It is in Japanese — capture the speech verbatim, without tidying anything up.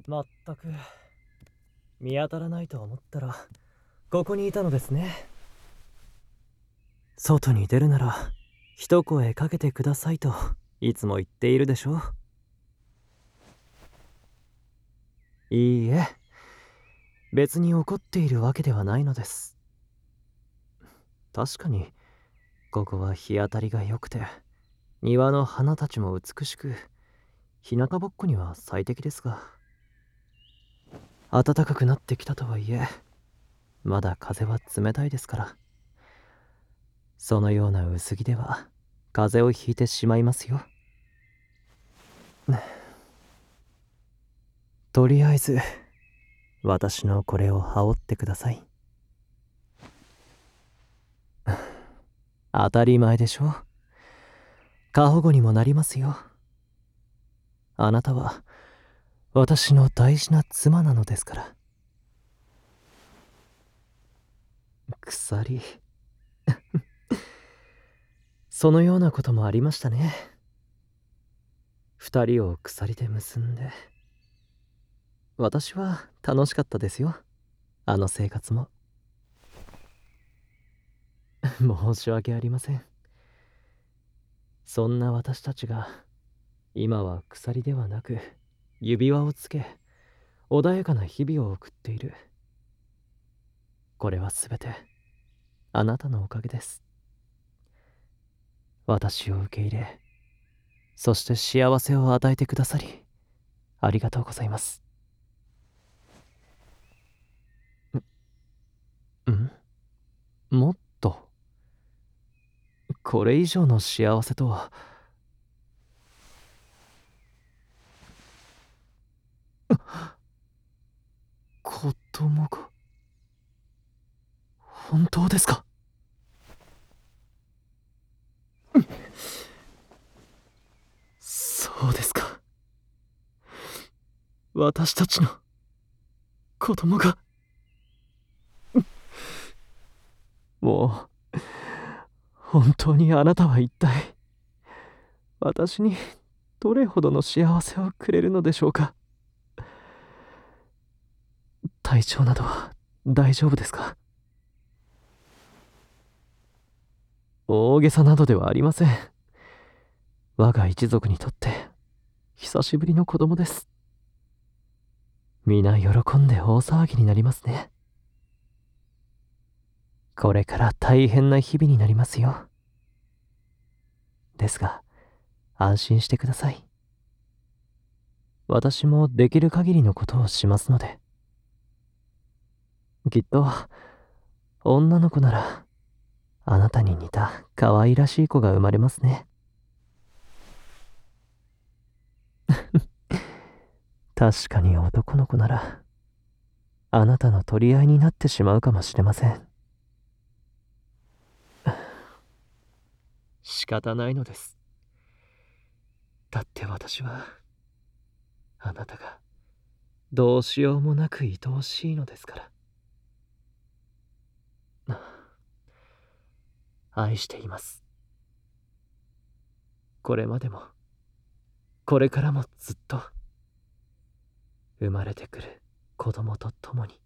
まったく見当たらないと思ったらここにいたのですね。外に出るなら一声かけてくださいといつも言っているでしょ。いいえ、別に怒っているわけではないのです。確かにここは日当たりが良くて庭の花たちも美しく日向ぼっこには最適ですが、暖かくなってきたとはいえまだ風は冷たいですから、そのような薄着では風邪をひいてしまいますよ。とりあえず私のこれを羽織ってください。当たり前でしょ。過保護にもなりますよ。あなたは私の大事な妻なのですから。鎖そのようなこともありましたね。二人を鎖で結んで。私は楽しかったですよ、あの生活も。申し訳ありません。そんな私たちが今は鎖ではなく指輪をつけ穏やかな日々を送っている。これはすべてあなたのおかげです。私を受け入れ、そして幸せを与えてくださりありがとうございます。んもっとこれ以上の幸せとは。子供が本当ですか？そうですか。私たちの子供が。もう本当にあなたは一体私にどれほどの幸せをくれるのでしょうか。体調などは大丈夫ですか？大げさなどではありません。我が一族にとって久しぶりの子供です。皆喜んで大騒ぎになりますね。これから大変な日々になりますよ。ですが安心してください。私もできる限りのことをしますので。きっと女の子ならあなたに似た可愛らしい子が生まれますね。確かに男の子ならあなたの取り合いになってしまうかもしれません。仕方ないのです。だって私はあなたがどうしようもなく愛おしいのですから。愛しています。これまでもこれからもずっと生まれてくる子供と共に。